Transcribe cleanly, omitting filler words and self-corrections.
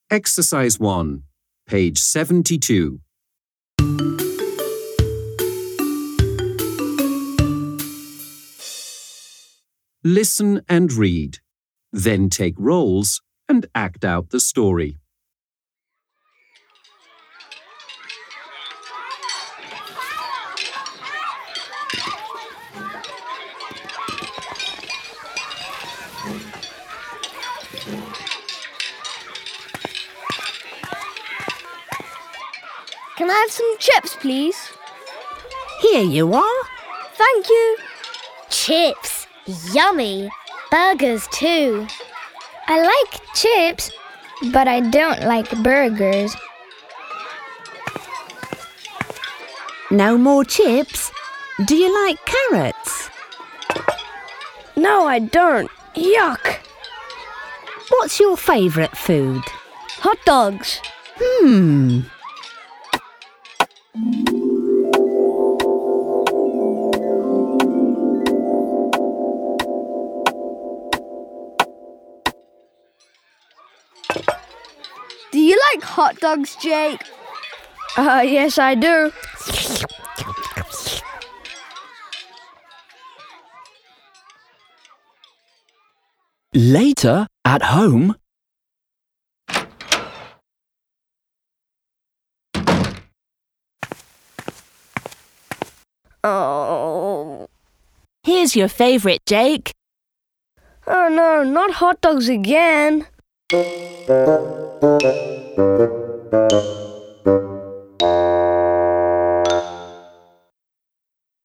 Exercise 1, page 72. Listen and read. Then take roles and act out the story. Can I have some chips, please? Here you are. Thank you. Chips. Yummy. Burgers too. I like chips, but I don't like burgers. No more chips? Do you like carrots? No, I don't. Yuck. What's your favourite food? Hot dogs. Do you like hot dogs, Jake? Yes, I do. Later, at home. Oh. Here's your favourite, Jake. Oh no, not hot dogs again.